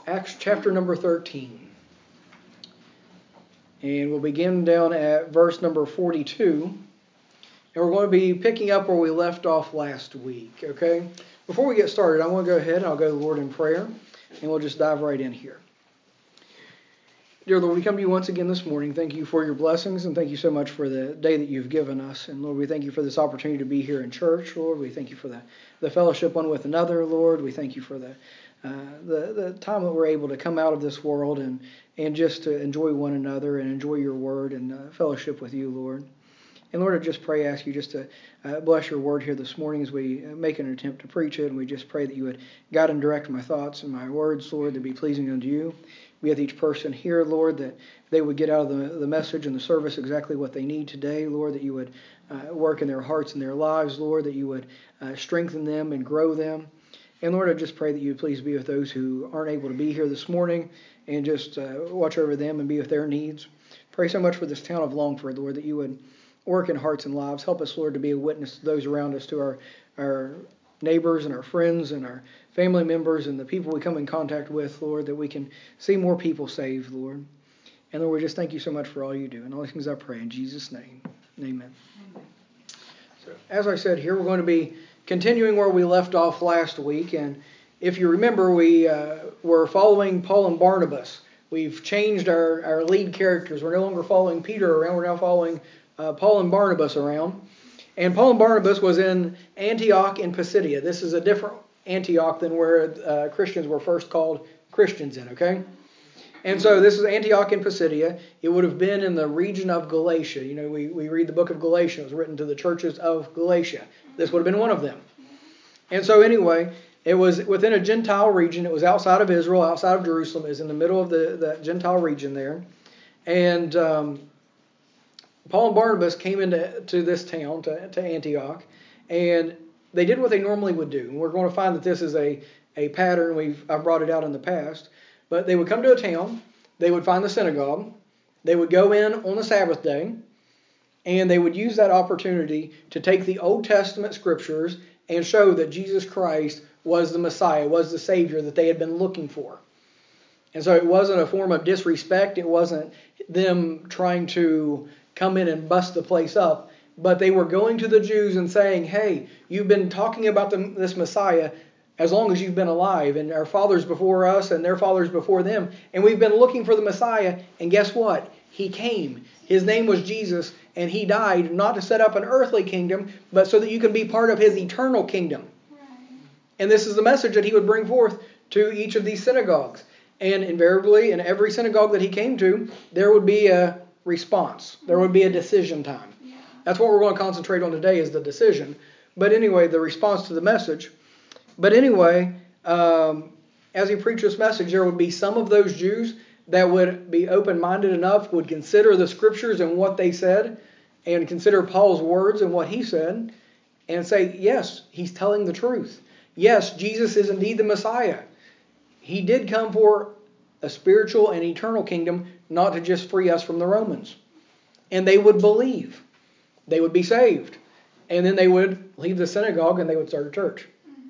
Acts chapter number 13. And we'll begin down at verse number 42. And we're going to be picking up where we left off last week, okay? Before we get started, I want to go ahead and I'll go to the Lord in prayer, and we'll just dive right in here. Dear Lord, we come to you once again this morning. Thank you for your blessings, and thank you so much for the day that you've given us. And Lord, we thank you for this opportunity to be here in church, Lord. We thank you for the fellowship one with another, Lord. We thank you for the time that we're able to come out of this world and just to enjoy one another and enjoy your word and fellowship with you, Lord. And Lord, I just ask you just to bless your word here this morning as we make an attempt to preach it. And we just pray that you would guide and direct my thoughts and my words, Lord, to be pleasing unto you. Be with each person here, Lord, that they would get out of the message and the service exactly what they need today, Lord, that you would work in their hearts and their lives, Lord, that you would strengthen them and grow them. And Lord, I just pray that you would please be with those who aren't able to be here this morning and just watch over them and be with their needs. Pray so much for this town of Longford, Lord, that you would work in hearts and lives. Help us, Lord, to be a witness to those around us, to our neighbors and our friends and our family members and the people we come in contact with, Lord, that we can see more people saved, Lord. And Lord, we just thank you so much for all you do. And all these things I pray in Jesus' name. Amen. So, as I said here, we're going to be continuing where we left off last week. And if you remember, we were following Paul and Barnabas. We've changed our lead characters. We're no longer following Peter around. We're now following Paul and Barnabas around. And Paul and Barnabas was in Antioch in Pisidia. This is a different Antioch than where Christians were first called Christians in, okay? And so this is Antioch in Pisidia. It would have been in the region of Galatia. You know, we read the book of Galatians. It was written to the churches of Galatia. This would have been one of them. And so anyway, it was within a Gentile region. It was outside of Israel, outside of Jerusalem. It was in the middle of the Gentile region there. And Paul and Barnabas came into this town, to Antioch, and they did what they normally would do. And we're going to find that this is a pattern. I've brought it out in the past. But they would come to a town, they would find the synagogue, they would go in on the Sabbath day, and they would use that opportunity to take the Old Testament scriptures and show that Jesus Christ was the Messiah, was the Savior that they had been looking for. And so it wasn't a form of disrespect, it wasn't them trying to come in and bust the place up, but they were going to the Jews and saying, hey, you've been talking about this Messiah as long as you've been alive, and our fathers before us and their fathers before them, and we've been looking for the Messiah, and guess what? He came. His name was Jesus, and he died not to set up an earthly kingdom, but so that you can be part of his eternal kingdom. Right. And this is the message that he would bring forth to each of these synagogues. And invariably, in every synagogue that he came to, there would be a response. There would be a decision time. Yeah. That's what we're going to concentrate on today, is the decision. But anyway, the response to the message. But anyway, as he preached this message, there would be some of those Jews that would be open-minded enough, would consider the scriptures and what they said, and consider Paul's words and what he said, and say, yes, he's telling the truth. Yes, Jesus is indeed the Messiah. He did come for a spiritual and eternal kingdom, not to just free us from the Romans. And they would believe. They would be saved. And then they would leave the synagogue and they would start a church.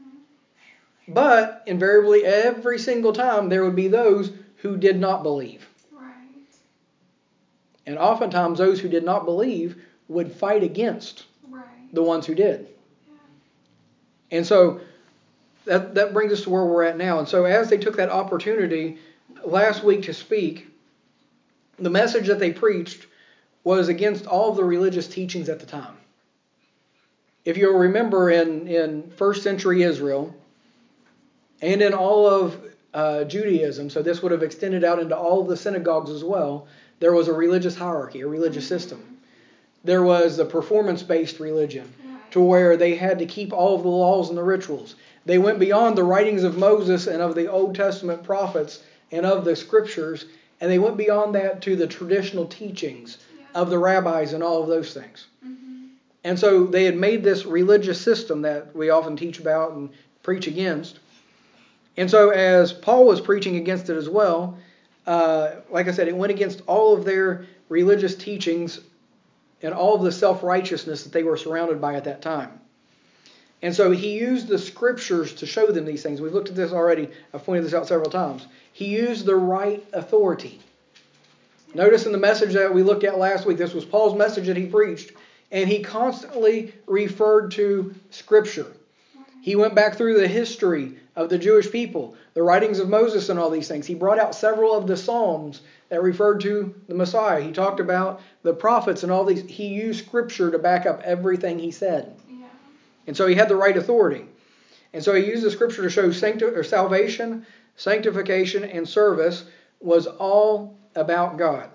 But invariably, every single time, there would be those who did not believe. Right. And oftentimes, those who did not believe would fight against the ones who did. Yeah. And so, that brings us to where we're at now. And so, as they took that opportunity last week to speak, the message that they preached was against all of the religious teachings at the time. If you'll remember, in first century Israel, and in all of Judaism, so this would have extended out into all of the synagogues as well, there was a religious hierarchy, a religious system. There was a performance-based religion, to where they had to keep all of the laws and the rituals. They went beyond the writings of Moses and of the Old Testament prophets and of the scriptures, and they went beyond that to the traditional teachings of the rabbis and all of those things. Mm-hmm. And so they had made this religious system that we often teach about and preach against. And so as Paul was preaching against it as well, like I said, it went against all of their religious teachings and all of the self-righteousness that they were surrounded by at that time. And so he used the scriptures to show them these things. We've looked at this already. I've pointed this out several times. He used the right authority. Notice in the message that we looked at last week, this was Paul's message that he preached, and he constantly referred to Scripture. He went back through the history of the Jewish people, the writings of Moses and all these things. He brought out several of the Psalms that referred to the Messiah. He talked about the prophets and all these. He used Scripture to back up everything he said. Yeah. And so he had the right authority. And so he used the Scripture to show salvation, sanctification, and service was all about God.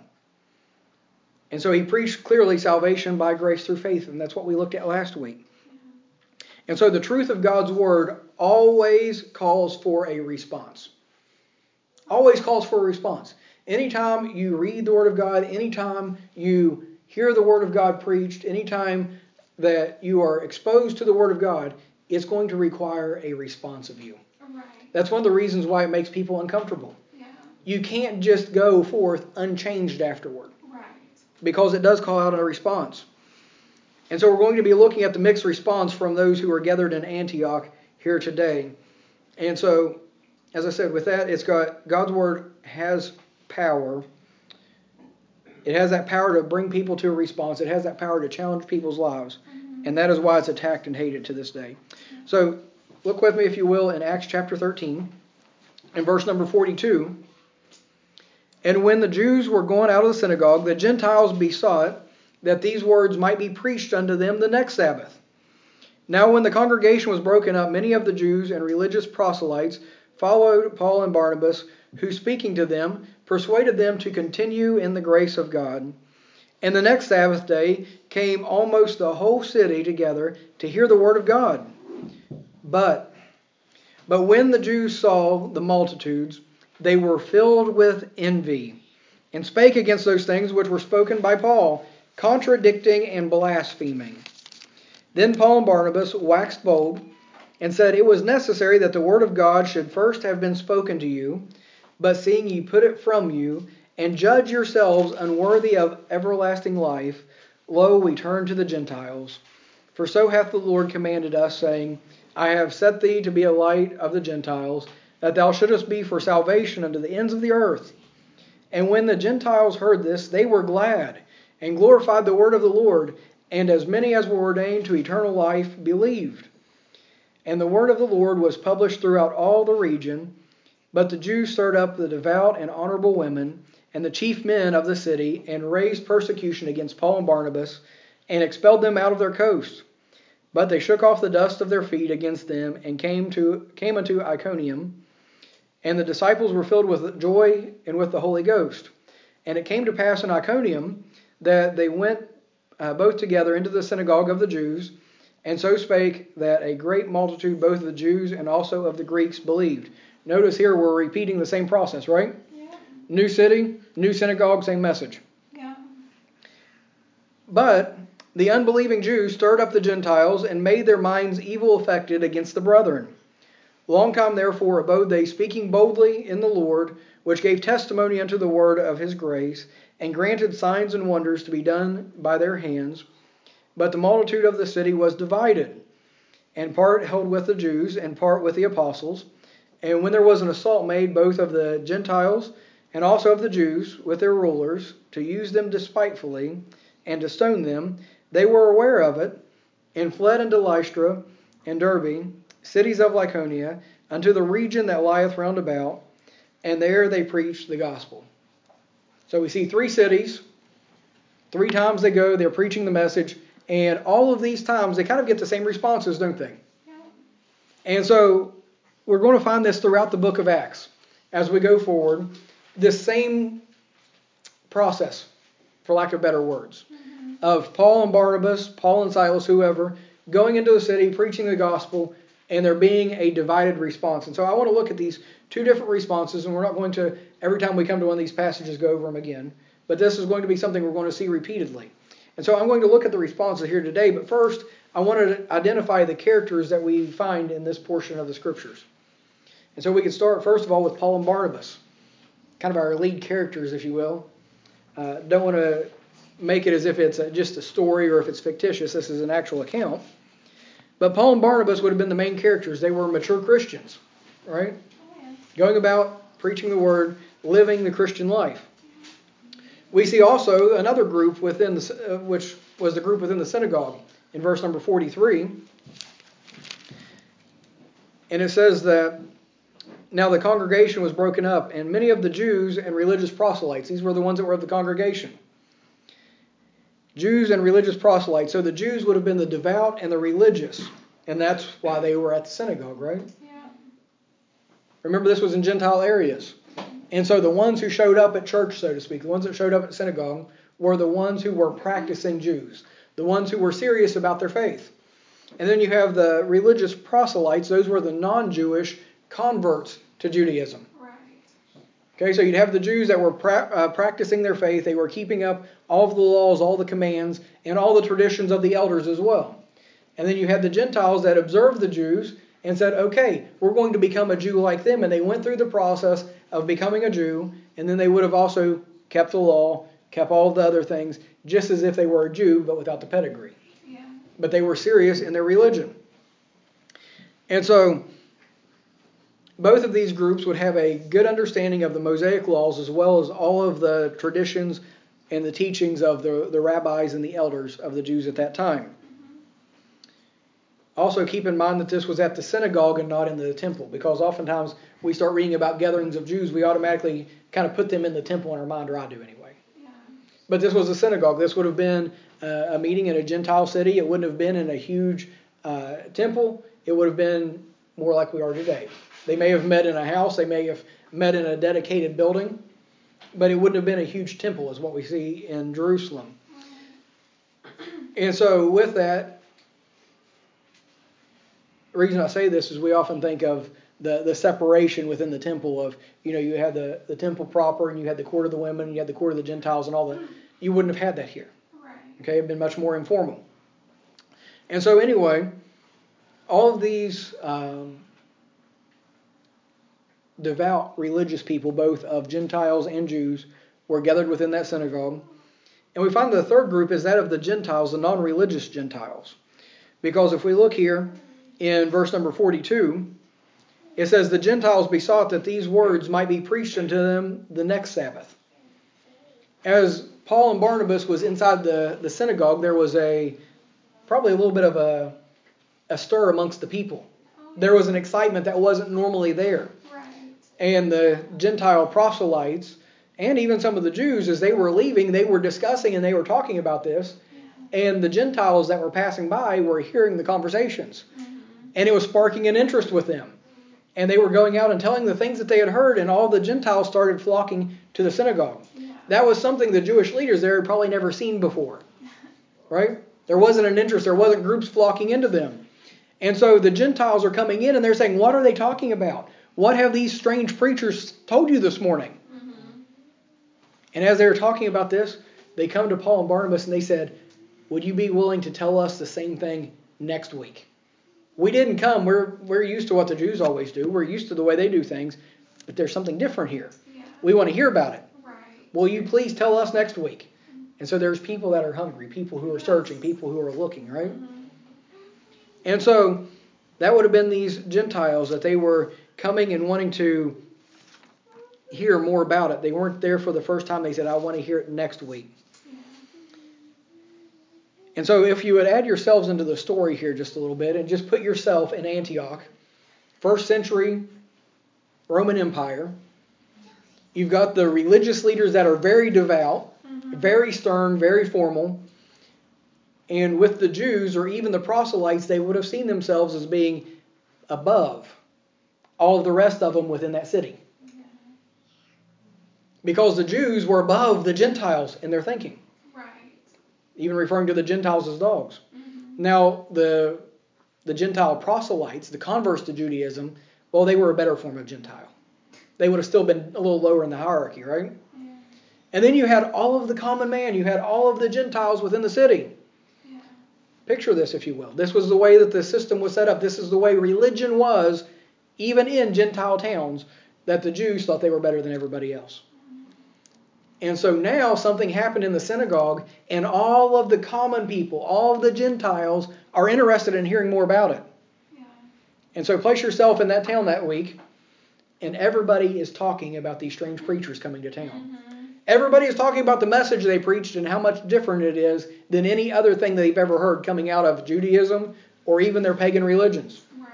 And so he preached clearly salvation by grace through faith, and that's what we looked at last week. And so the truth of God's Word always calls for a response. Always calls for a response. Anytime you read the Word of God, anytime you hear the Word of God preached, anytime that you are exposed to the Word of God, it's going to require a response of you. Right. That's one of the reasons why it makes people uncomfortable. You can't just go forth unchanged afterward. Right. Because it does call out a response. And so we're going to be looking at the mixed response from those who are gathered in Antioch here today. And so, as I said, with that, it's got God's Word has power. It has that power to bring people to a response. It has that power to challenge people's lives. Mm-hmm. And that is why it's attacked and hated to this day. Mm-hmm. So look with me, if you will, in Acts chapter 13, in verse number 42. And when the Jews were going out of the synagogue, the Gentiles besought that these words might be preached unto them the next Sabbath. Now when the congregation was broken up, many of the Jews and religious proselytes followed Paul and Barnabas, who speaking to them, persuaded them to continue in the grace of God. And the next Sabbath day came almost the whole city together to hear the word of God. But when the Jews saw the multitudes, they were filled with envy, and spake against those things which were spoken by Paul, contradicting and blaspheming. Then Paul and Barnabas waxed bold, and said, It was necessary that the word of God should first have been spoken to you, but seeing ye put it from you, and judge yourselves unworthy of everlasting life, lo, we turn to the Gentiles. For so hath the Lord commanded us, saying, I have set thee to be a light of the Gentiles, that thou shouldest be for salvation unto the ends of the earth. And when the Gentiles heard this, they were glad, and glorified the word of the Lord, and as many as were ordained to eternal life believed. And the word of the Lord was published throughout all the region. But the Jews stirred up the devout and honorable women, and the chief men of the city, and raised persecution against Paul and Barnabas, and expelled them out of their coast. But they shook off the dust of their feet against them, and came unto Iconium. And the disciples were filled with joy and with the Holy Ghost. And it came to pass in Iconium that they went both together into the synagogue of the Jews, and so spake that a great multitude both of the Jews and also of the Greeks believed. Notice here we're repeating the same process, right? Yeah. New city, new synagogue, same message. Yeah. But the unbelieving Jews stirred up the Gentiles and made their minds evil affected against the brethren. Long time therefore abode they, speaking boldly in the Lord, which gave testimony unto the word of his grace, and granted signs and wonders to be done by their hands. But the multitude of the city was divided, and part held with the Jews, and part with the apostles. And when there was an assault made both of the Gentiles and also of the Jews with their rulers, to use them despitefully, and to stone them, they were aware of it, and fled into Lystra and Derbe, cities of Lycaonia, unto the region that lieth round about, and there they preached the gospel. So we see 3 cities, 3 times they go, they're preaching the message, and all of these times they kind of get the same responses, don't they? Yeah. And so we're going to find this throughout the book of Acts as we go forward, this same process, for lack of better words, of Paul and Barnabas, Paul and Silas, whoever, going into the city, preaching the gospel, and there being a divided response. And so I want to look at these 2 different responses, and we're not going to, every time we come to one of these passages, go over them again. But this is going to be something we're going to see repeatedly. And so I'm going to look at the responses here today, but first I want to identify the characters that we find in this portion of the Scriptures. And so we can start, first of all, with Paul and Barnabas, kind of our lead characters, if you will. Don't want to make it as if it's just a story or if it's fictitious. This is an actual account. But Paul and Barnabas would have been the main characters. They were mature Christians, right? Going about preaching the word, living the Christian life. We see also another group within which was the group within the synagogue in verse number 43. And it says that now the congregation was broken up, and many of the Jews and religious proselytes, these were the ones that were of the congregation. Jews and religious proselytes. So the Jews would have been the devout and the religious. And that's why they were at the synagogue, right? Yeah. Remember, this was in Gentile areas. And so the ones who showed up at church, so to speak, the ones that showed up at synagogue, were the ones who were practicing Jews. The ones who were serious about their faith. And then you have the religious proselytes. Those were the non-Jewish converts to Judaism. Right. Okay, so you'd have the Jews that were practicing their faith. They were keeping up all of the laws, all the commands, and all the traditions of the elders as well. And then you had the Gentiles that observed the Jews and said, okay, we're going to become a Jew like them. And they went through the process of becoming a Jew. And then they would have also kept the law, kept all of the other things, just as if they were a Jew, but without the pedigree. Yeah. But they were serious in their religion. And so both of these groups would have a good understanding of the Mosaic laws as well as all of the traditions and the teachings of the rabbis and the elders of the Jews at that time. Also keep in mind that this was at the synagogue and not in the temple, because oftentimes we start reading about gatherings of Jews, we automatically kind of put them in the temple in our mind, or I do anyway. Yeah. But this was a synagogue. This would have been a meeting in a Gentile city. It wouldn't have been in a huge temple. It would have been more like we are today. They may have met in a house. They may have met in a dedicated building. But it wouldn't have been a huge temple, is what we see in Jerusalem. And so with that, the reason I say this is we often think of the separation within the temple of, you had the temple proper, and you had the court of the women, and you had the court of the Gentiles and all that. You wouldn't have had that here. Right. Okay, it'd been much more informal. And so anyway, all of these devout religious people, both of Gentiles and Jews, were gathered within that synagogue. And we find the third group is that of the Gentiles, the non-religious Gentiles. Because if we look here in verse number 42, it says, the Gentiles besought that these words might be preached unto them the next Sabbath. As Paul and Barnabas was inside the synagogue, there was probably a little bit of a stir amongst the people. There was an excitement that wasn't normally there. Right. And the Gentile proselytes, and even some of the Jews, as they were leaving, they were discussing and they were talking about this. Yeah. And the Gentiles that were passing by were hearing the conversations. Mm-hmm. And it was sparking an interest with them. And they were going out and telling the things that they had heard, and all the Gentiles started flocking to the synagogue. Yeah. That was something the Jewish leaders there had probably never seen before. Right? There wasn't an interest. There wasn't groups flocking into them. And so the Gentiles are coming in and they're saying, what are they talking about? What have these strange preachers told you this morning? Mm-hmm. And as they were talking about this, they come to Paul and Barnabas and they said, would you be willing to tell us the same thing next week? We didn't come. We're used to what the Jews always do. We're used to the way they do things. But there's something different here. Yeah. We want to hear about it. Right. Will you please tell us next week? And so there's people that are hungry, people who are searching, people who are looking, right? Mm-hmm. And so that would have been these Gentiles that they were coming and wanting to hear more about it. They weren't there for the first time. They said, I want to hear it next week. And so if you would add yourselves into the story here just a little bit and just put yourself in Antioch, first century Roman Empire, you've got the religious leaders that are very devout, very stern, very formal. And with the Jews or even the proselytes, they would have seen themselves as being above all of the rest of them within that city. Because the Jews were above the Gentiles in their thinking. Right. Even referring to the Gentiles as dogs. Mm-hmm. Now, the Gentile proselytes, the converts to Judaism, well, they were a better form of Gentile. They would have still been a little lower in the hierarchy, right? Yeah. And then you had all of the common man. You had all of the Gentiles within the city. Yeah. Picture this, if you will. This was the way that the system was set up. This is the way religion was, even in Gentile towns, that the Jews thought they were better than everybody else. And so now something happened in the synagogue, and all of the common people, all of the Gentiles are interested in hearing more about it. Yeah. And so place yourself in that town that week, and everybody is talking about these strange preachers coming to town. Mm-hmm. Everybody is talking about the message they preached and how much different it is than any other thing they've ever heard coming out of Judaism or even their pagan religions. Right.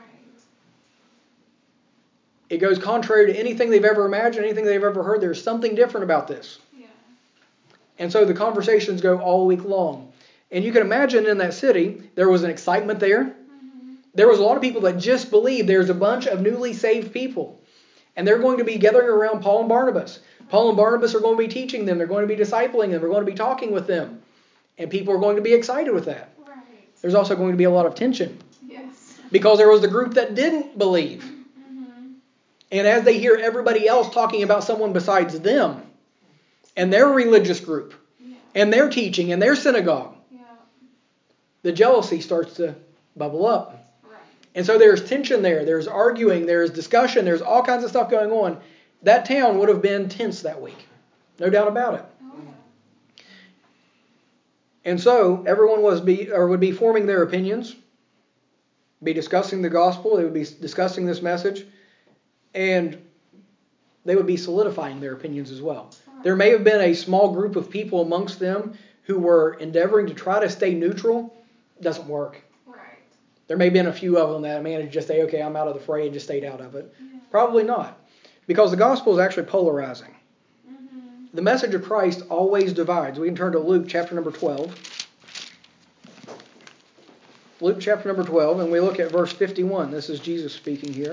It goes contrary to anything they've ever imagined, anything they've ever heard. There's something different about this. Yeah. And so the conversations go all week long. And you can imagine in that city, there was an excitement there. Mm-hmm. There was a lot of people that just believed. There's a bunch of newly saved people. And they're going to be gathering around Paul and Barnabas. Paul and Barnabas are going to be teaching them. They're going to be discipling them. They're going to be talking with them. And people are going to be excited with that. Right. There's also going to be a lot of tension. Yes. Because there was the group that didn't believe. Mm-hmm. And as they hear everybody else talking about someone besides them and their religious group Yeah. and their teaching and their synagogue, Yeah. the jealousy starts to bubble up. Right. And so there's tension there. There's arguing. There's discussion. There's all kinds of stuff going on. That town would have been tense that week. No doubt about it. Oh, yeah. And so everyone would be forming their opinions, be discussing the gospel. They would be discussing this message. And they would be solidifying their opinions as well. There may have been a small group of people amongst them who were endeavoring to try to stay neutral. It doesn't work. Right. There may have been a few of them that managed to just say, okay, I'm out of the fray and just stayed out of it. Yeah. Probably not. Because the gospel is actually polarizing. Mm-hmm. The message of Christ always divides. We can turn to Luke chapter number 12. Luke chapter number 12, and we look at verse 51. This is Jesus speaking here.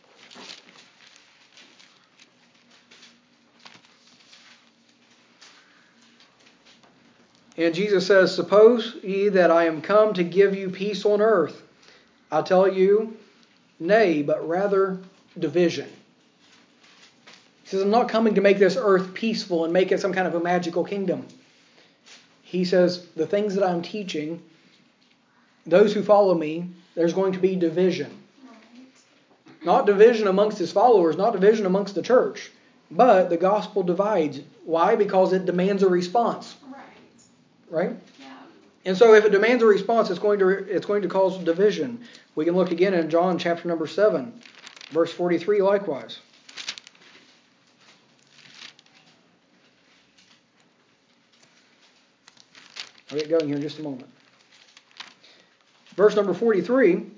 And Jesus says, suppose ye that I am come to give you peace on earth. I tell you, nay, but rather division. He says, I'm not coming to make this earth peaceful and make it some kind of a magical kingdom. He says, the things that I'm teaching, those who follow me, there's going to be division. Right. Not division amongst his followers, not division amongst the church. But the gospel divides. Why? Because it demands a response. Right. Right? Yeah. And so if it demands a response, it's going to cause division. We can look again in John chapter number 7, verse 43 likewise. I'll get going here in just a moment. Verse number 43.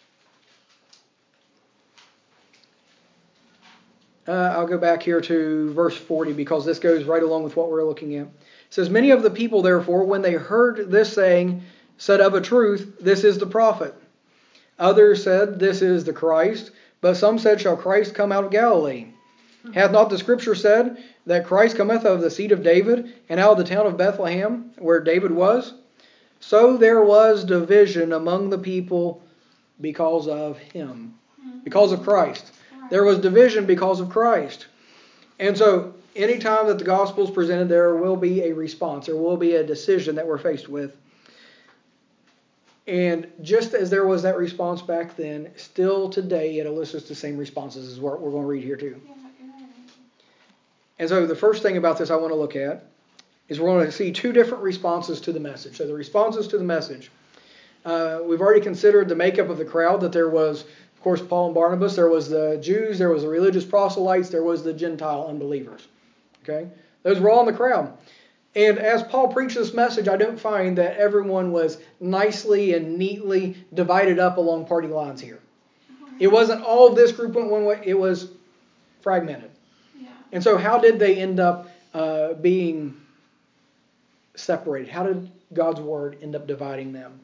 I'll go back here to verse 40 because this goes right along with what we're looking at. It says, many of the people, therefore, when they heard this saying, said of a truth, this is the prophet. Others said, this is the Christ. But some said, shall Christ come out of Galilee? Hath not the Scripture said that Christ cometh of the seed of David, and out of the town of Bethlehem, where David was? So there was division among the people because of him, because of Christ. There was division because of Christ. And so anytime that the gospel is presented, there will be a response. There will be a decision that we're faced with. And just as there was that response back then, still today it elicits the same responses as what we're going to read here too. And so the first thing about this I want to look at is we're going to see two different responses to the message. So the responses to the message. We've already considered the makeup of the crowd, that there was, of course, Paul and Barnabas. There was the Jews. There was the religious proselytes. There was the Gentile unbelievers. Okay? Those were all in the crowd. And as Paul preached this message, I don't find that everyone was nicely and neatly divided up along party lines here. It wasn't all of this group went one way. It was fragmented. Yeah. And so how did they end up being separated? How did God's word end up dividing them?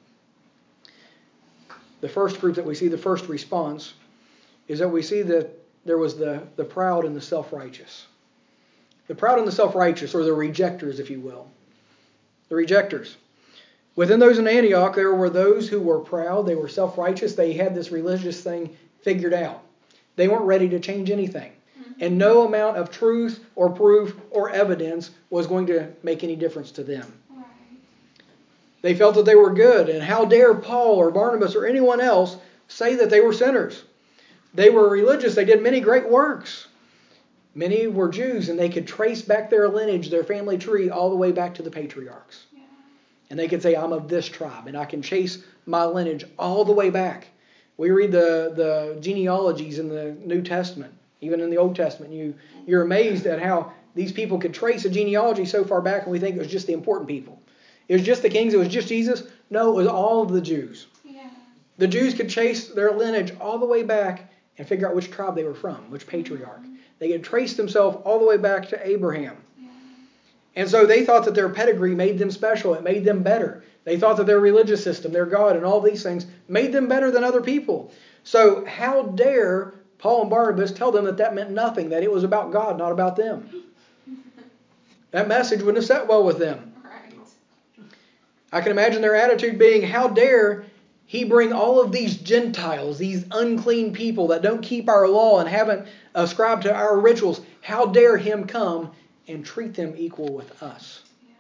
The first group that we see, the first response, is that we see that there was the proud and the self-righteous. The proud and the self-righteous, or the rejectors, if you will. The rejectors. Within those in Antioch, there were those who were proud. They were self-righteous. They had this religious thing figured out. They weren't ready to change anything. And no amount of truth or proof or evidence was going to make any difference to them. Right. They felt that they were good. And how dare Paul or Barnabas or anyone else say that they were sinners? They were religious. They did many great works. Many were Jews, and they could trace back their lineage, their family tree, all the way back to the patriarchs. Yeah. And they could say, I'm of this tribe, and I can trace my lineage all the way back. We read the genealogies in the New Testament, even in the Old Testament. You're amazed at how these people could trace a genealogy so far back, and we think it was just the important people. It was just the kings, it was just Jesus. No, it was all of the Jews. Yeah. The Jews could chase their lineage all the way back and figure out which tribe they were from, which patriarch. They could trace themselves all the way back to Abraham. Yeah. And so they thought that their pedigree made them special. It made them better. They thought that their religious system, their God, and all these things made them better than other people. So how dare Paul and Barnabas tell them that that meant nothing, that it was about God, not about them? That message wouldn't have sat well with them. Right. I can imagine their attitude being, how dare he bring all of these Gentiles, these unclean people that don't keep our law and haven't ascribed to our rituals. How dare him come and treat them equal with us? Yeah.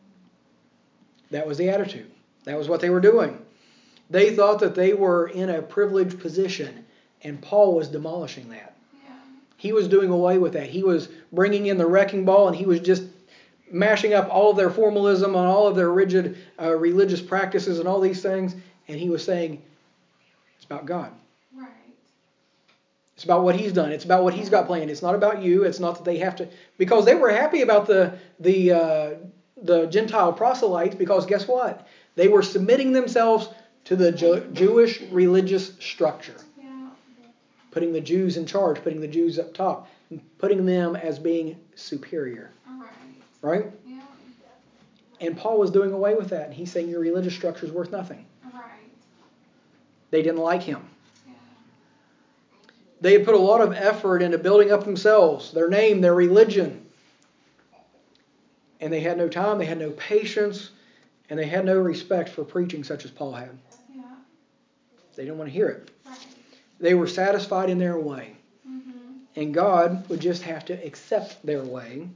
That was the attitude. That was what they were doing. They thought that they were in a privileged position, and Paul was demolishing that. Yeah. He was doing away with that. He was bringing in the wrecking ball, and he was just mashing up all of their formalism and all of their rigid religious practices and all these things. And he was saying, it's about God. Right. It's about what he's done. It's about what he's got planned. It's not about you. It's not that they have to, because they were happy about the Gentile proselytes, because guess what? They were submitting themselves to the Jewish religious structure. Yeah. Putting the Jews in charge, putting the Jews up top, putting them as being superior. Right. Right? Yeah. And Paul was doing away with that. And he's saying your religious structure is worth nothing. Right. They didn't like him. Yeah. They had put a lot of effort into building up themselves, their name, their religion. And they had no time, they had no patience, and they had no respect for preaching such as Paul had. Yeah. They didn't want to hear it. Right. They were satisfied in their way. Mm-hmm. And God would just have to accept their way,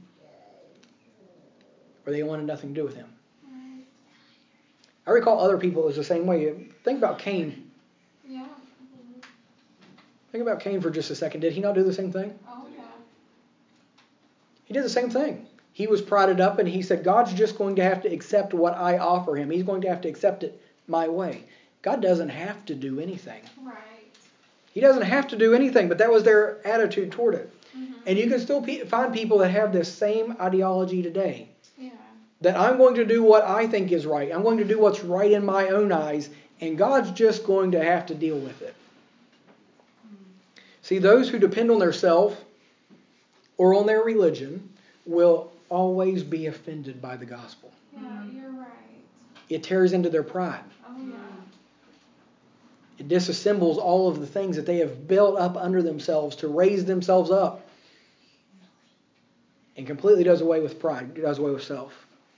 or they wanted nothing to do with him. Right. I recall other people as the same way. Think about Cain. Yeah. Think about Cain for just a second. Did he not do the same thing? Oh, yeah. He did the same thing. He was prided up and he said, God's just going to have to accept what I offer him. He's going to have to accept it my way. God doesn't have to do anything. Right. He doesn't have to do anything, but that was their attitude toward it. Mm-hmm. And you can still find people that have this same ideology today. Yeah. That I'm going to do what I think is right. I'm going to do what's right in my own eyes, and God's just going to have to deal with it. See, those who depend on their self or on their religion will always be offended by the gospel. Yeah, you're right. It tears into their pride. Oh, yeah. It disassembles all of the things that they have built up under themselves to raise themselves up. And completely does away with pride, does away with self.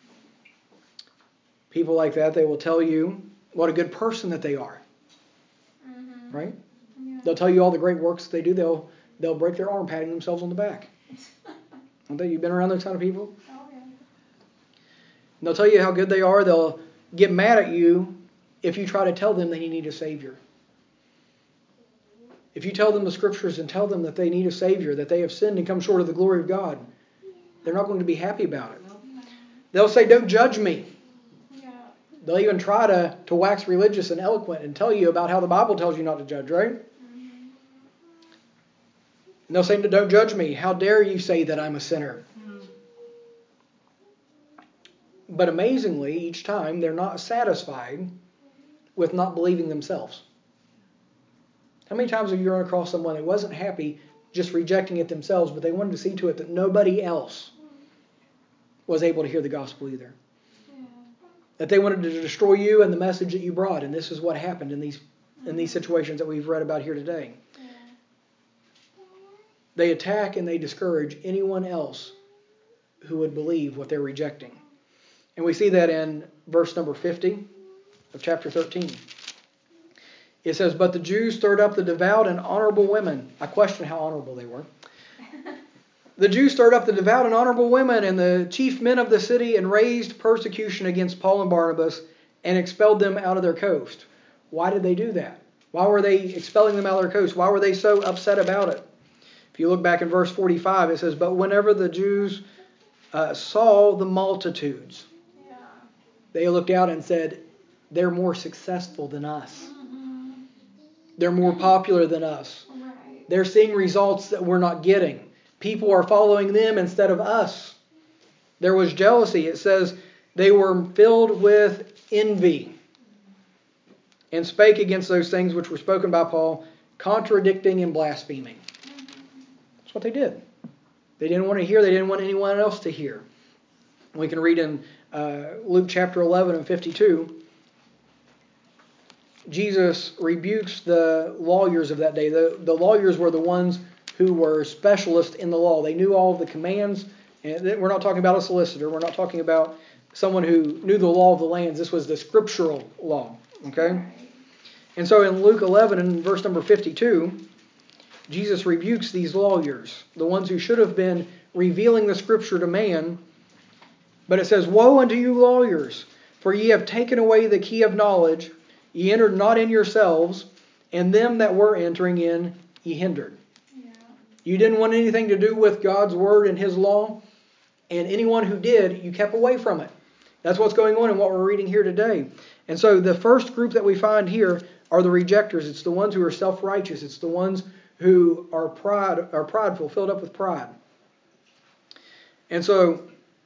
People like that, they will tell you what a good person that they are. Mm-hmm. Right? Yeah. They'll tell you all the great works they do. They'll break their arm patting themselves on the back. Don't they? You've been around those kind of people? Oh, yeah. And they'll tell you how good they are. They'll get mad at you if you try to tell them they need a Savior. If you tell them the Scriptures and tell them that they need a Savior, that they have sinned and come short of the glory of God, they're not going to be happy about it. No. They'll say, don't judge me. Yeah. They'll even try to wax religious and eloquent and tell you about how the Bible tells you not to judge, right? Mm-hmm. And they'll say, don't judge me. How dare you say that I'm a sinner? But amazingly, each time, they're not satisfied with not believing themselves. How many times have you run across someone that wasn't happy just rejecting it themselves, but they wanted to see to it that nobody else was able to hear the gospel either? Yeah. That they wanted to destroy you and the message that you brought. And this is what happened in these situations that we've read about here today. Yeah. They attack and they discourage anyone else who would believe what they're rejecting. And we see that in verse number 50 of chapter 13. It says, but the Jews stirred up the devout and honorable women. I question how honorable they were. The Jews stirred up the devout and honorable women and the chief men of the city and raised persecution against Paul and Barnabas and expelled them out of their coast. Why did they do that? Why were they expelling them out of their coast? Why were they so upset about it? If you look back in verse 45, it says, but whenever the Jews saw the multitudes. Yeah. They looked out and said, they're more successful than us. They're more popular than us. Right. They're seeing results that we're not getting. People are following them instead of us. There was jealousy. It says they were filled with envy and spake against those things which were spoken by Paul, contradicting and blaspheming. That's what they did. They didn't want to hear. They didn't want anyone else to hear. We can read in Luke chapter 11 and 52. Jesus rebukes the lawyers of that day. The lawyers were the ones who were specialists in the law. They knew all of the commands. And we're not talking about a solicitor. We're not talking about someone who knew the law of the lands. This was the scriptural law. Okay? Right. And so in Luke 11 and verse number 52, Jesus rebukes these lawyers, the ones who should have been revealing the scripture to man. But it says, woe unto you lawyers, for ye have taken away the key of knowledge. Ye entered not in yourselves, and them that were entering in ye hindered. Yeah. You didn't want anything to do with God's word and His law, and anyone who did, you kept away from it. That's what's going on in what we're reading here today. And so the first group that we find here are the rejectors. It's the ones who are self-righteous. It's the ones who are prideful, filled up with pride. And so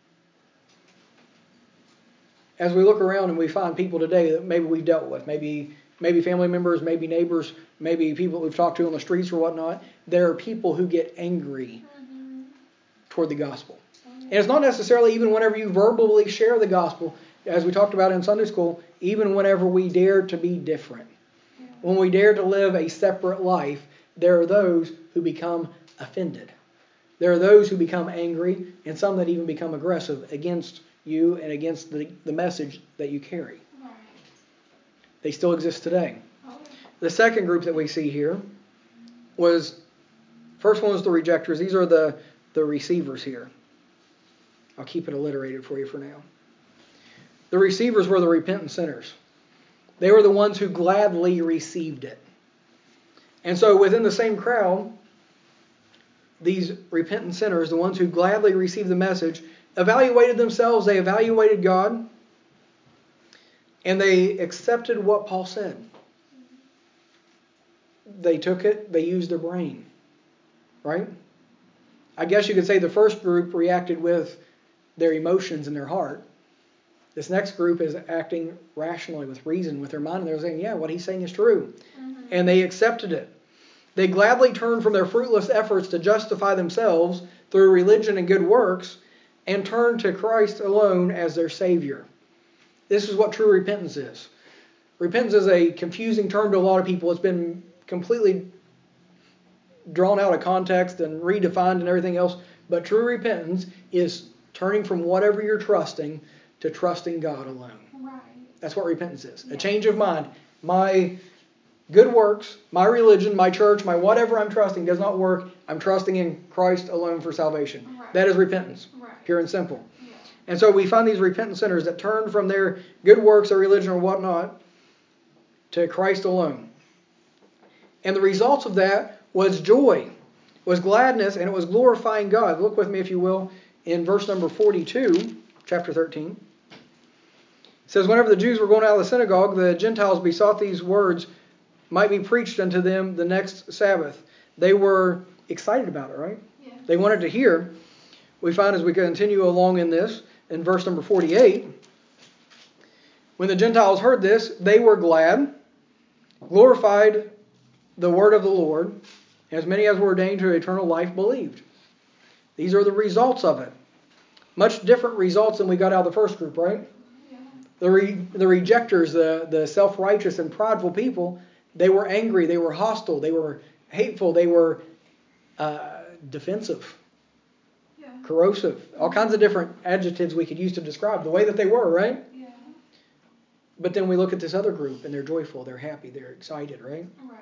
as we look around and we find people today that maybe we've dealt with, maybe family members, maybe neighbors, maybe people we've talked to on the streets or whatnot, there are people who get angry toward the gospel. And it's not necessarily even whenever you verbally share the gospel, as we talked about in Sunday school, even whenever we dare to be different. Yeah. When we dare to live a separate life, there are those who become offended. There are those who become angry, and some that even become aggressive against you and against the message that you carry. Right. They still exist today. Oh, yeah. The second group that we see here first one was the rejectors. These are the receivers here. I'll keep it alliterated for you for now. The receivers were the repentant sinners. They were the ones who gladly received it. And so within the same crowd, these repentant sinners, the ones who gladly received the message, evaluated themselves, they evaluated God, and they accepted what Paul said. They took it, they used their brain. Right? I guess you could say the first group reacted with their emotions in their heart. This next group is acting rationally with reason, with their mind, and they're saying, yeah, what he's saying is true. And they accepted it. They gladly turned from their fruitless efforts to justify themselves through religion and good works and turned to Christ alone as their Savior. This is what true repentance is. Repentance is a confusing term to a lot of people. It's been completely drawn out of context and redefined and everything else. But true repentance is turning from whatever you're trusting to trusting God alone. Right. That's what repentance is. Yeah. A change of mind. My good works, my religion, my church, my whatever I'm trusting does not work. I'm trusting in Christ alone for salvation. Right. That is repentance. Right. Pure and simple. Yeah. And so we find these repentant sinners that turn from their good works or religion or whatnot to Christ alone. And the results of that was joy, was gladness, and it was glorifying God. Look with me, if you will, in verse number 42, chapter 13. It says, whenever the Jews were going out of the synagogue, the Gentiles besought these words might be preached unto them the next Sabbath. They were excited about it, right? Yeah. They wanted to hear. We find as we continue along in this, in verse number 48, when the Gentiles heard this, they were glad, glorified the word of the Lord, as many as were ordained to eternal life believed. These are the results of it. Much different results than we got out of the first group, right? Yeah. The rejectors, the self-righteous and prideful people, they were angry, they were hostile, they were hateful, they were defensive, Yeah. corrosive, all kinds of different adjectives we could use to describe the way that they were, right? Yeah. But then we look at this other group and they're joyful, they're happy, they're excited, right? Right.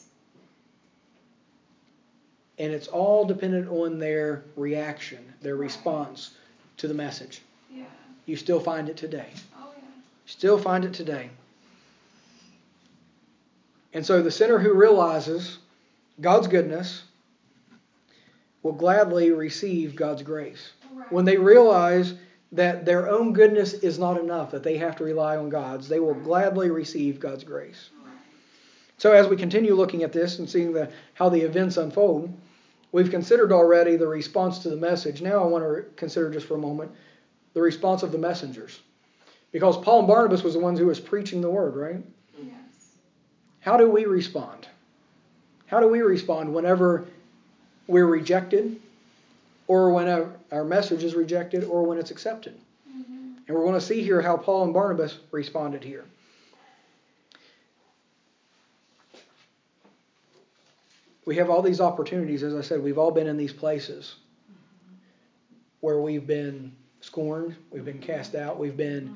And it's all dependent on their reaction, their Right. response to the message. Yeah. You still find it today. Oh, yeah. Still find it today. And so the sinner who realizes God's goodness will gladly receive God's grace. Right. When they realize that their own goodness is not enough, that they have to rely on God's. They will gladly receive God's grace. So as we continue looking at this and seeing how the events unfold, we've considered already the response to the message. Now I want to consider just for a moment the response of the messengers. Because Paul and Barnabas was the ones who was preaching the word, right? Yes. How do we respond? How do we respond whenever we're rejected, or when our message is rejected, or when it's accepted? Mm-hmm. And we're going to see here how Paul and Barnabas responded here. We have all these opportunities. As I said, we've all been in these places where we've been scorned, we've been cast out, we've been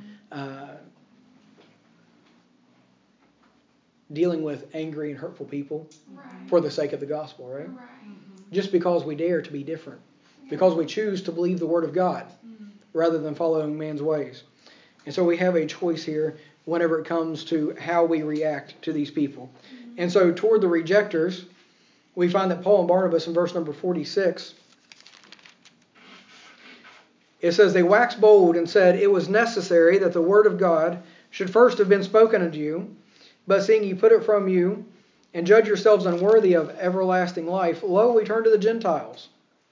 dealing with angry and hurtful people for the sake of the gospel, right? Just because we dare to be different. Because we choose to believe the Word of God rather than following man's ways. And so we have a choice here whenever it comes to how we react to these people. And so toward the rejectors, we find that Paul and Barnabas in verse number 46, it says, they waxed bold and said, it was necessary that the word of God should first have been spoken unto you, but seeing you put it from you, and judge yourselves unworthy of everlasting life, lo, we turn to the Gentiles.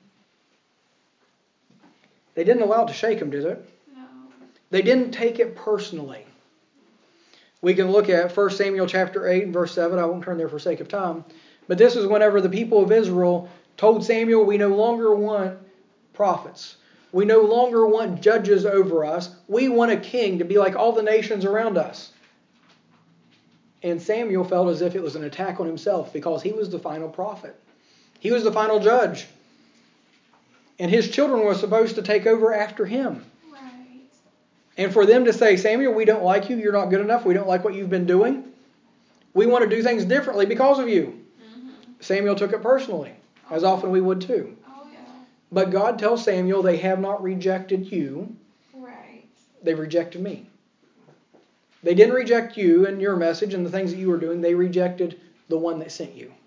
They didn't allow it to shake them, did it? No. They didn't take it personally. We can look at 1 Samuel chapter 8 and verse 7. I won't turn there for sake of time. But this is whenever the people of Israel told Samuel, we no longer want prophets. We no longer want judges over us. We want a king to be like all the nations around us. And Samuel felt as if it was an attack on himself because he was the final prophet. He was the final judge. And his children were supposed to take over after him. Right. And for them to say, Samuel, we don't like you. You're not good enough. We don't like what you've been doing. We want to do things differently because of you. Samuel took it personally, as often we would too. Oh, yeah. But God tells Samuel, they have not rejected you. Right. They rejected me. They didn't reject you and your message and the things that you were doing. They rejected the one that sent you.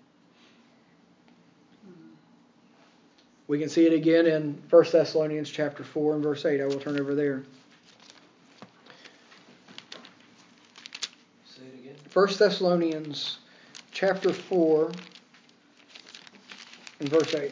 We can see it again in 1 Thessalonians chapter 4 and verse 8. I will turn over there. Say it again. 1 Thessalonians chapter 4 and verse 8.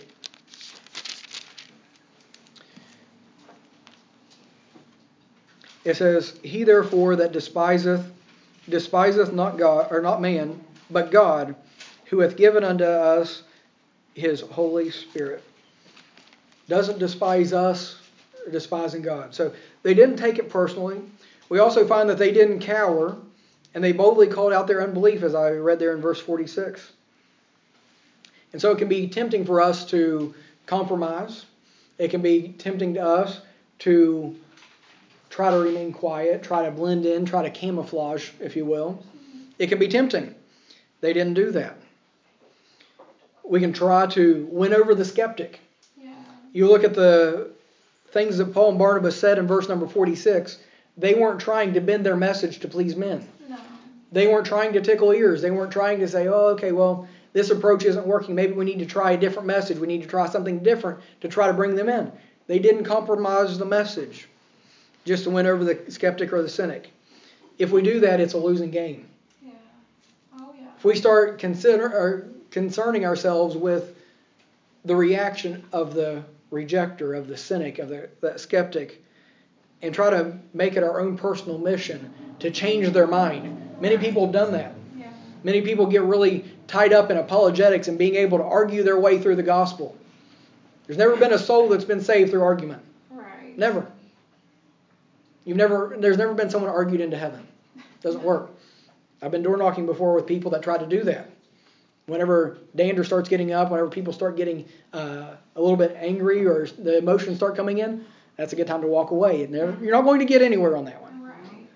It says, he therefore that despiseth not God, or not man, but God, who hath given unto us his Holy Spirit. Doesn't despise us, or despising God. So they didn't take it personally. We also find that they didn't cower, and they boldly called out their unbelief, as I read there in verse 46. And so it can be tempting for us to compromise. It can be tempting to us to try to remain quiet, try to blend in, try to camouflage, if you will. It can be tempting. They didn't do that. We can try to win over the skeptic. Yeah. You look at the things that Paul and Barnabas said in verse number 46. They weren't trying to bend their message to please men. No. They weren't trying to tickle ears. They weren't trying to say, oh, okay, well, this approach isn't working. Maybe we need to try a different message. We need to try something different to try to bring them in. They didn't compromise the message just to win over the skeptic or the cynic. If we do that, it's a losing game. Yeah. Oh, yeah. If we start concerning ourselves with the reaction of the rejecter, of the cynic, of the skeptic, and try to make it our own personal mission to change their mind. Many people have done that. Yeah. Many people get really tied up in apologetics and being able to argue their way through the gospel. There's never been a soul that's been saved through argument. Right. Never. There's never been someone argued into heaven. Doesn't work. I've been door knocking before with people that try to do that. Whenever dander starts getting up, whenever people start getting a little bit angry or the emotions start coming in, that's a good time to walk away. You're not going to get anywhere on that one. Right.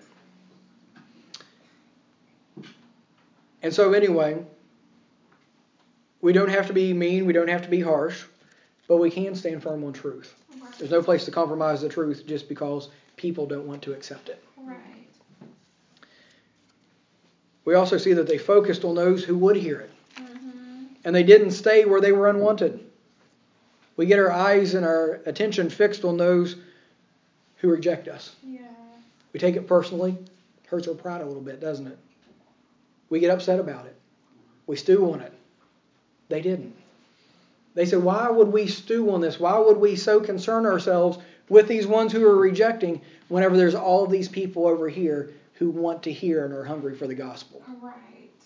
And so anyway, we don't have to be mean, we don't have to be harsh, but we can stand firm on truth. Right. There's no place to compromise the truth just because people don't want to accept it. Right. We also see that they focused on those who would hear it. And they didn't stay where they were unwanted. We get our eyes and our attention fixed on those who reject us. Yeah. We take it personally. It hurts our pride a little bit, doesn't it? We get upset about it. We stew on it. They didn't. They said, why would we stew on this? Why would we so concern ourselves with these ones who are rejecting whenever there's all of these people over here who want to hear and are hungry for the gospel? Right.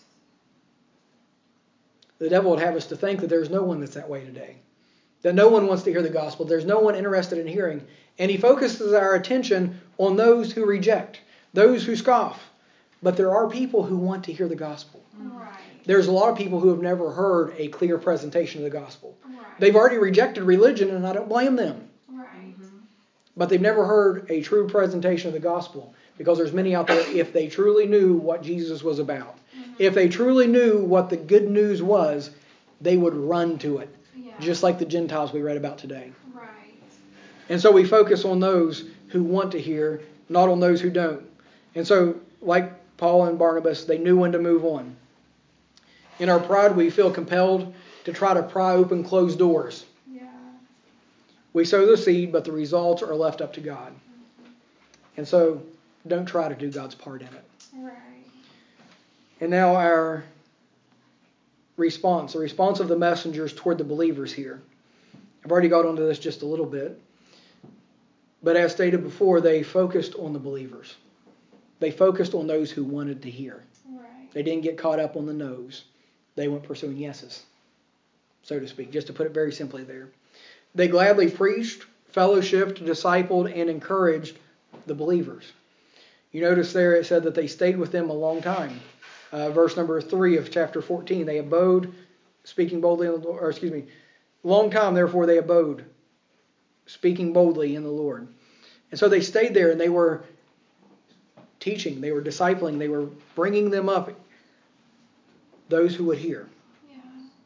The devil would have us to think that there's no one that's that way today. That no one wants to hear the gospel. There's no one interested in hearing. And he focuses our attention on those who reject, those who scoff. But there are people who want to hear the gospel. Right. There's a lot of people who have never heard a clear presentation of the gospel. Right. They've already rejected religion, and I don't blame them. Right. But they've never heard a true presentation of the gospel. Because there's many out there, if they truly knew what Jesus was about, if they truly knew what the good news was, they would run to it. Yeah. Just like the Gentiles we read about today. Right. And so we focus on those who want to hear, not on those who don't. And so, like Paul and Barnabas, they knew when to move on. In our pride, we feel compelled to try to pry open closed doors. Yeah. We sow the seed, but the results are left up to God. And so, don't try to do God's part in it. Right. And now our response, the response of the messengers toward the believers here. I've already got onto this just a little bit. But as stated before, they focused on the believers. They focused on those who wanted to hear. Right. They didn't get caught up on the no's. They went pursuing yeses, so to speak, just to put it very simply there. They gladly preached, fellowshiped, discipled, and encouraged the believers. You notice there it said that they stayed with them a long time. Verse number 3 of chapter 14. They abode, speaking boldly, long time therefore they abode, speaking boldly in the Lord. And so they stayed there and they were teaching, they were discipling, they were bringing them up, those who would hear. Yeah.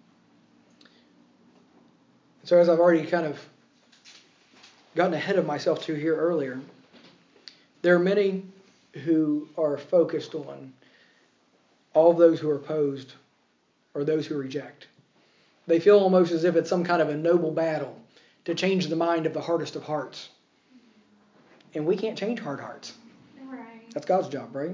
So as I've already kind of gotten ahead of myself to here earlier, there are many who are focused on all of those who are opposed or those who reject. They feel almost as if it's some kind of a noble battle to change the mind of the hardest of hearts. And we can't change hard hearts. Right. That's God's job, right?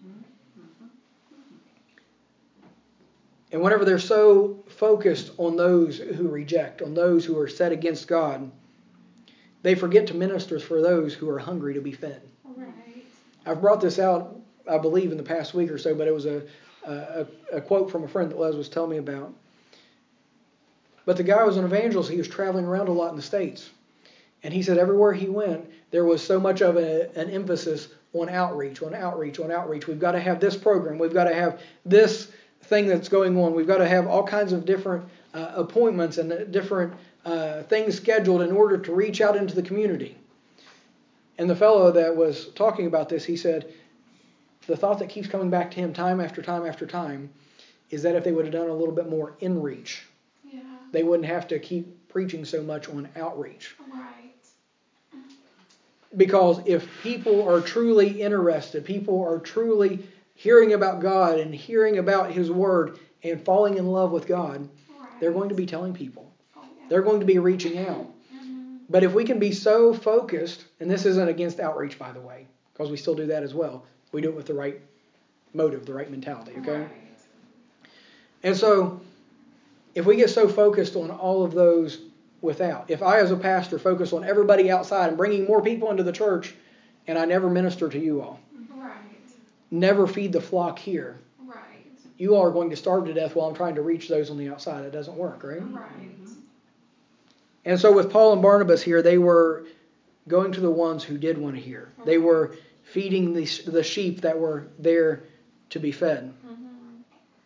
And whenever they're so focused on those who reject, on those who are set against God, they forget to minister for those who are hungry to be fed. Right. I've brought this out, I believe, in the past week or so, but it was a quote from a friend that Les was telling me about. But the guy was an evangelist. He was traveling around a lot in the States. And he said everywhere he went, there was so much of an emphasis on outreach, on outreach, on outreach. We've got to have this program. We've got to have this thing that's going on. We've got to have all kinds of different appointments and different things scheduled in order to reach out into the community. And the fellow that was talking about this, he said, the thought that keeps coming back to him time after time after time is that if they would have done a little bit more in-reach, Yeah. they wouldn't have to keep preaching so much on outreach. Right. Because if people are truly interested, people are truly hearing about God and hearing about His Word and falling in love with God, Right. they're going to be telling people. Oh, yeah. They're going to be reaching out. Mm-hmm. But if we can be so focused, and this isn't against outreach, by the way, because we still do that as well. We do it with the right motive, the right mentality, okay? Right. And so, if we get so focused on all of those without, if I as a pastor focus on everybody outside and bringing more people into the church, and I never minister to you all, Right. never feed the flock here, Right. you all are going to starve to death while I'm trying to reach those on the outside. It doesn't work, right? Right. And so with Paul and Barnabas here, they were going to the ones who did want to hear. They were feeding the sheep that were there to be fed. Mm-hmm.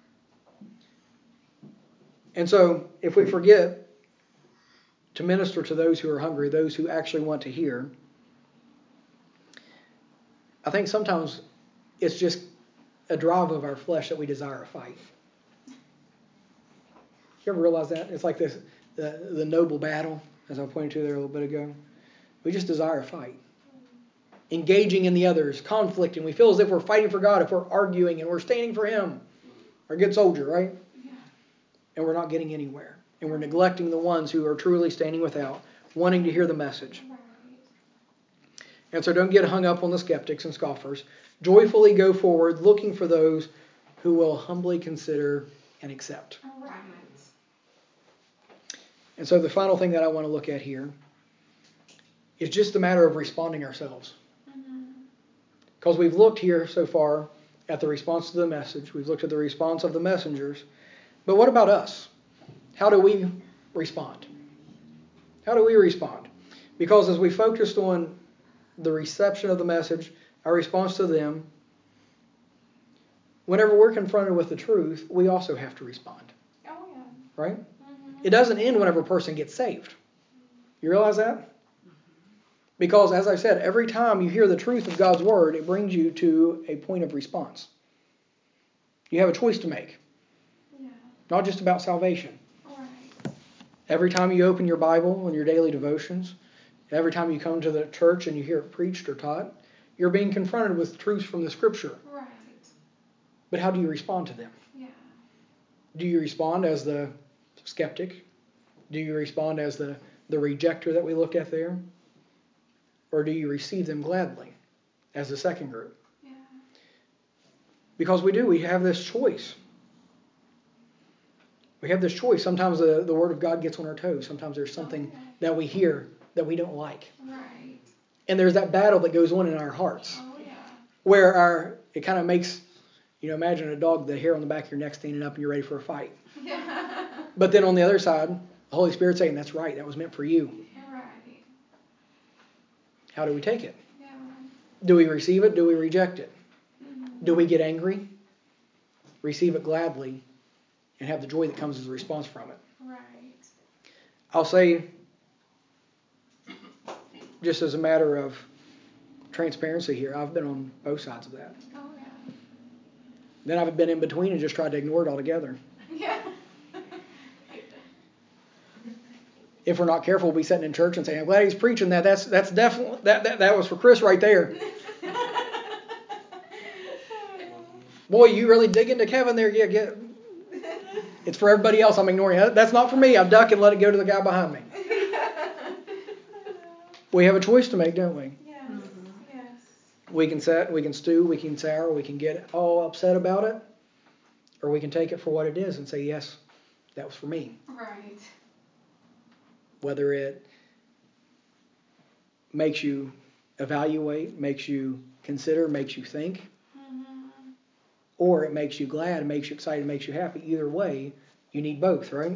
And so if we forget to minister to those who are hungry, those who actually want to hear, I think sometimes it's just a drive of our flesh that we desire a fight. You ever realize that? It's like this, the noble battle, as I pointed to there a little bit ago. We just desire a fight. Engaging in the others, conflicting. We feel as if we're fighting for God if we're arguing and we're standing for Him. Our good soldier, right? Yeah. And we're not getting anywhere. And we're neglecting the ones who are truly standing without, wanting to hear the message. Right. And so don't get hung up on the skeptics and scoffers. Joyfully go forward, looking for those who will humbly consider and accept. Right. And so the final thing that I want to look at here is just a matter of responding ourselves. Because we've looked here so far at the response to the message. We've looked at the response of the messengers. But what about us? How do we respond? How do we respond? Because as we focused on the reception of the message, our response to them, whenever we're confronted with the truth, we also have to respond. Oh, yeah. Right? It doesn't end whenever a person gets saved. You realize that? Because, as I said, every time you hear the truth of God's Word, it brings you to a point of response. You have a choice to make. Yeah. Not just about salvation. Right. Every time you open your Bible in your daily devotions, every time you come to the church and you hear it preached or taught, you're being confronted with truths from the Scripture. Right. But how do you respond to them? Yeah. Do you respond as the skeptic? Do you respond as the rejecter that we looked at there? Or do you receive them gladly as the second group? Yeah. Because we have this choice. We have this choice. Sometimes the Word of God gets on our toes. Sometimes there's something that we hear that we don't like. Right. And there's that battle that goes on in our hearts. Oh, yeah. Where it kind of makes, imagine a dog, the hair on the back of your neck standing up and you're ready for a fight. Yeah. But then on the other side, the Holy Spirit saying, that's right, that was meant for you. Right. How do we take it? Yeah. Do we receive it? Do we reject it? Mm-hmm. Do we get angry? Receive it gladly and have the joy that comes as a response from it. Right. I'll say, just as a matter of transparency here, I've been on both sides of that. Oh, yeah. Then I've been in between and just tried to ignore it altogether. Yeah. If we're not careful, we'll be sitting in church and saying, I'm glad he's preaching that. That's definitely, that was for Chris right there. Boy, you really dig into Kevin there. Yeah, it's for everybody else. I'm ignoring it. That's not for me. I duck and let it go to the guy behind me. We have a choice to make, don't we? Yes. Yes. We can sit, we can stew, we can sour, we can get all upset about it, or we can take it for what it is and say, yes, that was for me. Right. Whether it makes you evaluate, makes you consider, makes you think, or it makes you glad, makes you excited, makes you happy. Either way, you need both, right? Right.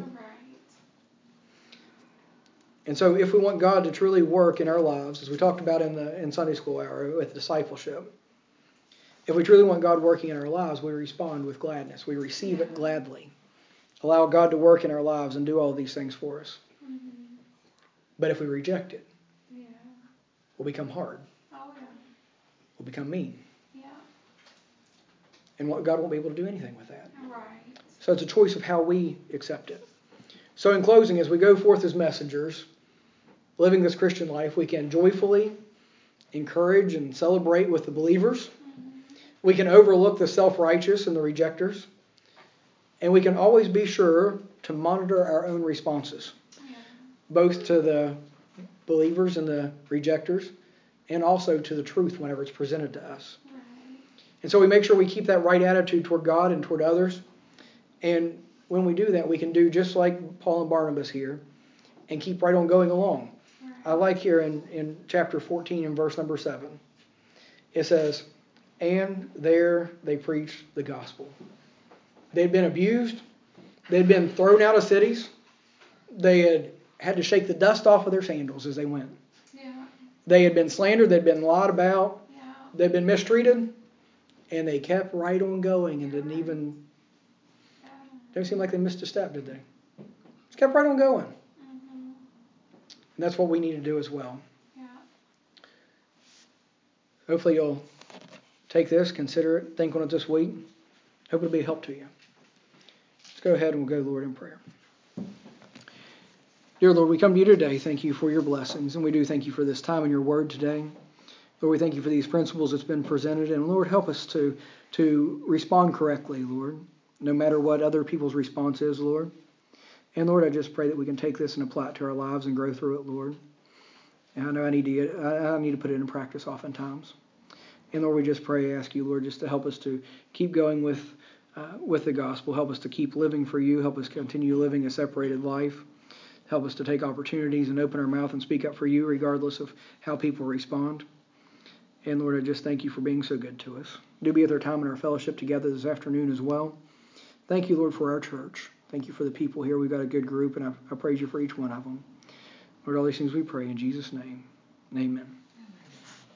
And so if we want God to truly work in our lives, as we talked about in Sunday school hour with discipleship, if we truly want God working in our lives, we respond with gladness. We receive it gladly. Allow God to work in our lives and do all these things for us. But if we reject it, we'll become hard. Oh, yeah. We'll become mean. Yeah. And God won't be able to do anything with that. Right. So it's a choice of how we accept it. So in closing, as we go forth as messengers, living this Christian life, we can joyfully encourage and celebrate with the believers. We can overlook the self-righteous and the rejectors. And we can always be sure to monitor our own responses, both to the believers and the rejectors, and also to the truth whenever it's presented to us. Right. And so we make sure we keep that right attitude toward God and toward others. And when we do that, we can do just like Paul and Barnabas here and keep right on going along. Right. I like here in chapter 14 and verse number 7. It says, and there they preached the gospel. They'd been abused. They'd been thrown out of cities. They had to shake the dust off of their sandals as they went. Yeah. They had been slandered. They'd been lied about. Yeah. They'd been mistreated. And they kept right on going and didn't seem like they missed a step, did they? Just kept right on going. And that's what we need to do as well. Yeah. Hopefully you'll take this, consider it, think on it this week. Hope it'll be a help to you. Let's go ahead and we'll go, Lord, in prayer. Dear Lord, we come to you today. Thank you for your blessings. And we do thank you for this time in your word today. Lord, we thank you for these principles that's been presented. And Lord, help us to respond correctly, Lord, no matter what other people's response is, Lord. And Lord, I just pray that we can take this and apply it to our lives and grow through it, Lord. And I know I need to put it in practice oftentimes. And Lord, we just ask you, Lord, just to help us to keep going with the gospel. Help us to keep living for you. Help us continue living a separated life. Help us to take opportunities and open our mouth and speak up for you, regardless of how people respond. And Lord, I just thank you for being so good to us. Do be at our time in our fellowship together this afternoon as well. Thank you, Lord, for our church. Thank you for the people here. We've got a good group, and I praise you for each one of them. Lord, all these things we pray in Jesus' name. Amen.